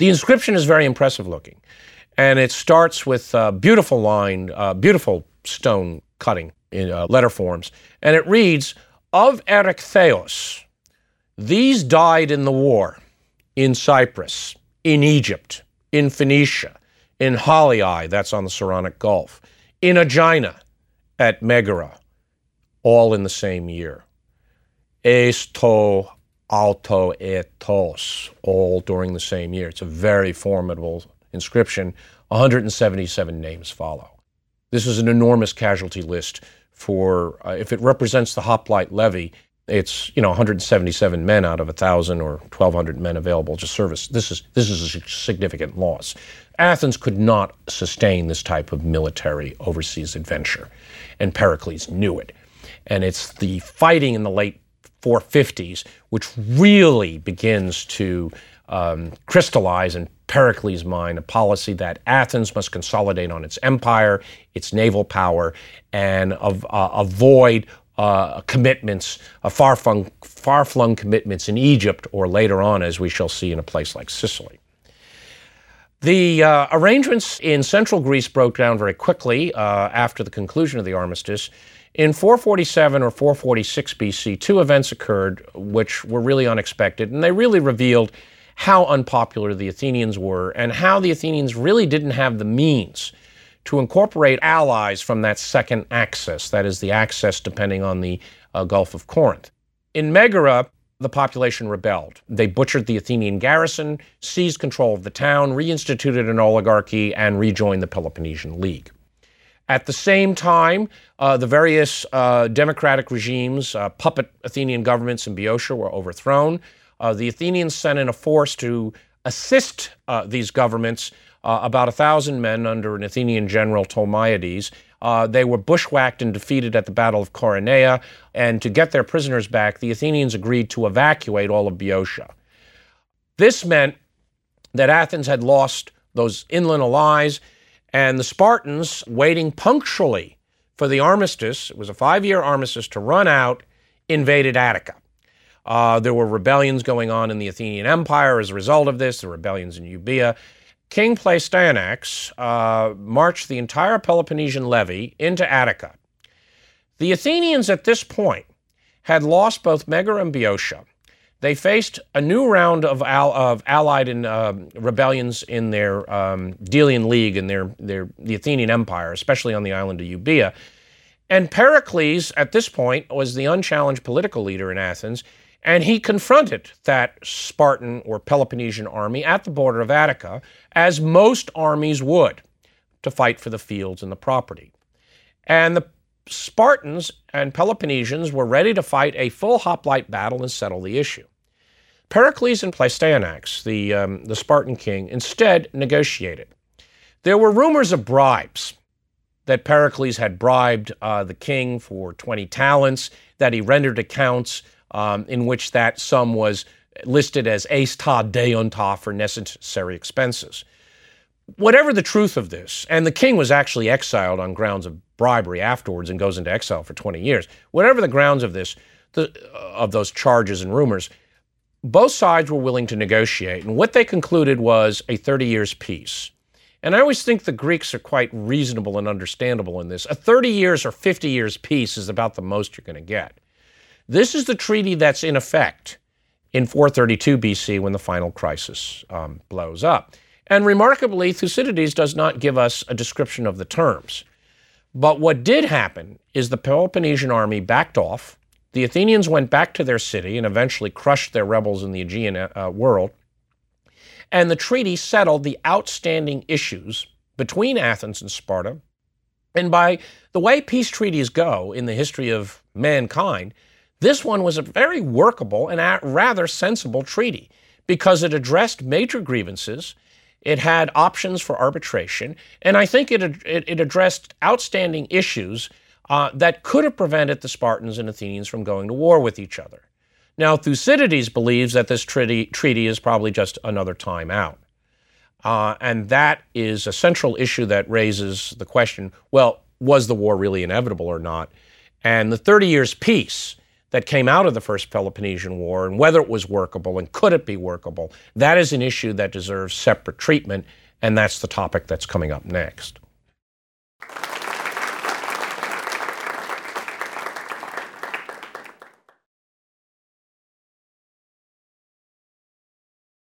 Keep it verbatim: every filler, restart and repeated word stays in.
The inscription is very impressive looking, and it starts with a beautiful line, uh, beautiful stone cutting in uh, letter forms, and it reads, "Of Erechtheos, these died in the war, in Cyprus, in Egypt, in Phoenicia, in Halyae, that's on the Saronic Gulf, in Aegina, at Megara, all in the same year. Esto auto etos, all during the same year." It's a very formidable inscription. one hundred seventy-seven names follow. This is an enormous casualty list for, uh, if it represents the hoplite levy, it's, you know, one hundred seventy-seven men out of one thousand or twelve hundred men available to service. This is, this is a significant loss. Athens could not sustain this type of military overseas adventure, and Pericles knew it. And it's the fighting in the late four fifties which really begins to um, crystallize in Pericles' mind a policy that Athens must consolidate on its empire, its naval power, and of, uh, avoid uh, commitments, uh, far-flung, far-flung commitments in Egypt, or later on, as we shall see, in a place like Sicily. The uh, arrangements in central Greece broke down very quickly uh, after the conclusion of the armistice. In four forty-seven or four forty-six B C, two events occurred which were really unexpected, and they really revealed how unpopular the Athenians were and how the Athenians really didn't have the means to incorporate allies from that second axis, that is, the axis depending on the uh, Gulf of Corinth. In Megara, the population rebelled. They butchered the Athenian garrison, seized control of the town, reinstituted an oligarchy, and rejoined the Peloponnesian League. At the same time, uh, the various uh, democratic regimes, uh, puppet Athenian governments in Boeotia were overthrown. Uh, the Athenians sent in a force to assist uh, these governments, uh, about a thousand men under an Athenian general, Tolmaides. Uh, they were bushwhacked and defeated at the Battle of Coronea, and to get their prisoners back, the Athenians agreed to evacuate all of Boeotia. This meant that Athens had lost those inland allies, and the Spartans, waiting punctually for the armistice, it was a five-year armistice to run out, invaded Attica. Uh, there were rebellions going on in the Athenian Empire as a result of this, the rebellions in Euboea. King Pleistoanax uh, marched the entire Peloponnesian levy into Attica. The Athenians at this point had lost both Megara and Boeotia. They faced a new round of, al of allied in, uh, rebellions in their um, Delian League and their, their, the Athenian Empire, especially on the island of Euboea. And Pericles, at this point, was the unchallenged political leader in Athens, and he confronted that Spartan or Peloponnesian army at the border of Attica, as most armies would, to fight for the fields and the property. And the Spartans and Peloponnesians were ready to fight a full hoplite battle and settle the issue. Pericles and Pleistoanax, the, um, the Spartan king, instead negotiated. There were rumors of bribes, that Pericles had bribed uh, the king for twenty talents, that he rendered accounts um, in which that sum was listed as eis ta deonta for necessary expenses. Whatever the truth of this, and the king was actually exiled on grounds of bribery afterwards and goes into exile for twenty years. Whatever the grounds of this, the, uh, of those charges and rumors, both sides were willing to negotiate, and what they concluded was a thirty years peace. And I always think the Greeks are quite reasonable and understandable in this. A thirty years or fifty years peace is about the most you're going to get. This is the treaty that's in effect in four thirty-two B C when the final crisis um, blows up. And remarkably, Thucydides does not give us a description of the terms. But what did happen is the Peloponnesian army backed off, the Athenians went back to their city and eventually crushed their rebels in the Aegean uh, world, and the treaty settled the outstanding issues between Athens and Sparta. And by the way peace treaties go in the history of mankind, this one was a very workable and a rather sensible treaty because it addressed major grievances. It had options for arbitration, and I think it, it, it addressed outstanding issues uh, that could have prevented the Spartans and Athenians from going to war with each other. Now, Thucydides believes that this treaty, treaty is probably just another time out. Uh, and that is a central issue that raises the question, well, was the war really inevitable or not? And the thirty years peace that came out of the First Peloponnesian War and whether it was workable and could it be workable, that is an issue that deserves separate treatment, and that's the topic that's coming up next.